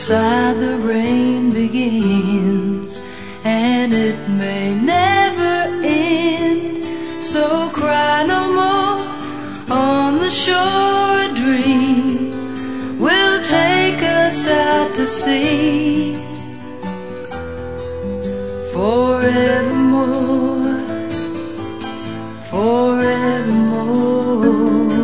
outside the rain begins, and it may never end. So cry no more. On the shore a dream will take us out to sea. Forevermore, forevermore.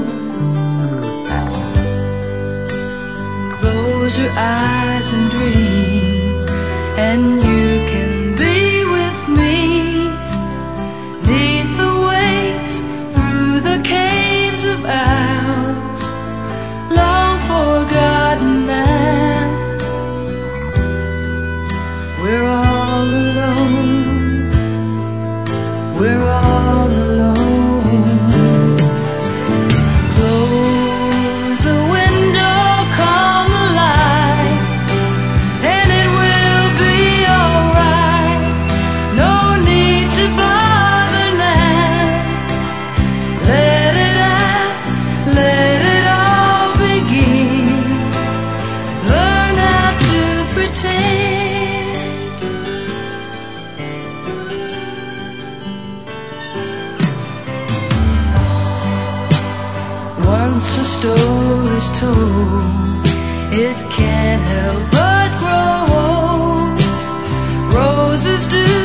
Close your eyes and dream, and you can be with me. 'Neath the waves, through the caves of ours, long forgotten now. We're all alone, we're all alone. Close the window, calm the light, and it will be alright. No need to bother now. Let it out, let it all begin. Learn how to pretend. Once a story's told, it can't help but grow old. Roses do